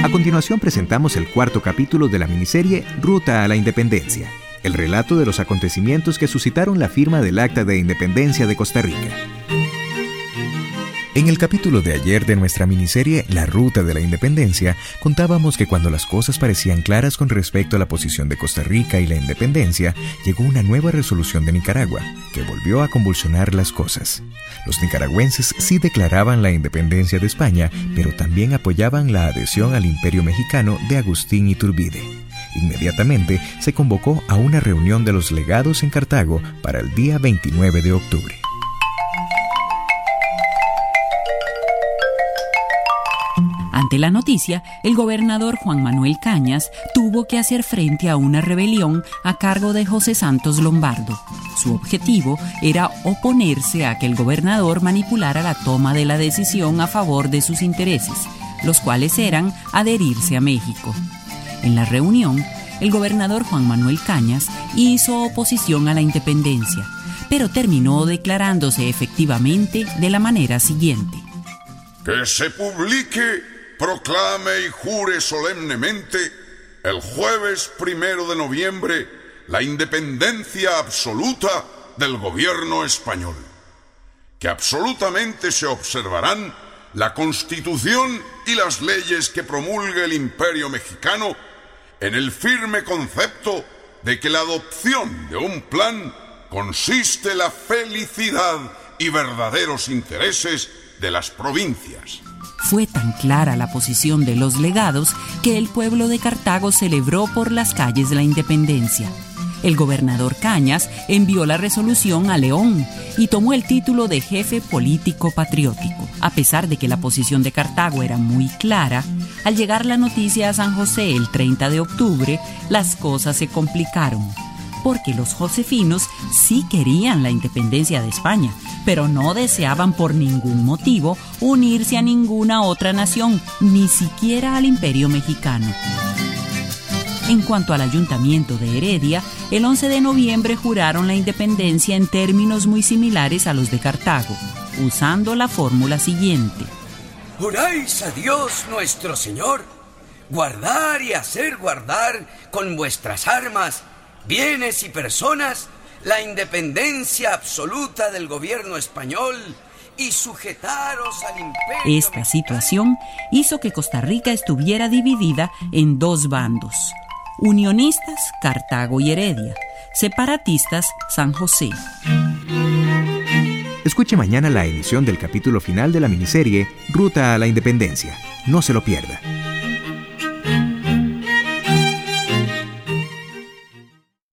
A continuación presentamos el cuarto capítulo de la miniserie Ruta a la Independencia, el relato de los acontecimientos que suscitaron la firma del Acta de Independencia de Costa Rica. En el capítulo de ayer de nuestra miniserie La Ruta de la Independencia, contábamos que cuando las cosas parecían claras con respecto a la posición de Costa Rica y la independencia, llegó una nueva resolución de Nicaragua, que volvió a convulsionar las cosas. Los nicaragüenses sí declaraban la independencia de España, pero también apoyaban la adhesión al Imperio Mexicano de Agustín Iturbide. Inmediatamente se convocó a una reunión de los legados en Cartago para el día 29 de octubre. Ante la noticia, el gobernador Juan Manuel Cañas tuvo que hacer frente a una rebelión a cargo de José Santos Lombardo. Su objetivo era oponerse a que el gobernador manipulara la toma de la decisión a favor de sus intereses, los cuales eran adherirse a México. En la reunión, el gobernador Juan Manuel Cañas hizo oposición a la independencia, pero terminó declarándose efectivamente de la manera siguiente: que se publique, proclame y jure solemnemente el jueves 1 de noviembre la independencia absoluta del gobierno español, que absolutamente se observarán la Constitución y las leyes que promulgue el Imperio Mexicano en el firme concepto de que la adopción de un plan consiste en la felicidad y verdaderos intereses de las provincias. Fue tan clara la posición de los legados que el pueblo de Cartago celebró por las calles la independencia. El gobernador Cañas envió la resolución a León y tomó el título de jefe político patriótico. A pesar de que la posición de Cartago era muy clara, al llegar la noticia a San José el 30 de octubre, las cosas se complicaron, porque los josefinos sí querían la independencia de España, pero no deseaban por ningún motivo unirse a ninguna otra nación, ni siquiera al Imperio Mexicano. En cuanto al ayuntamiento de Heredia, el 11 de noviembre juraron la independencia en términos muy similares a los de Cartago, usando la fórmula siguiente: ¿juráis a Dios nuestro Señor guardar y hacer guardar con vuestras armas, bienes y personas la independencia absoluta del gobierno español y sujetaros al imperio? Esta situación hizo que Costa Rica estuviera dividida en dos bandos: unionistas, Cartago y Heredia; separatistas, San José. Escuche mañana la emisión del capítulo final de la miniserie Ruta a la Independencia. No se lo pierda.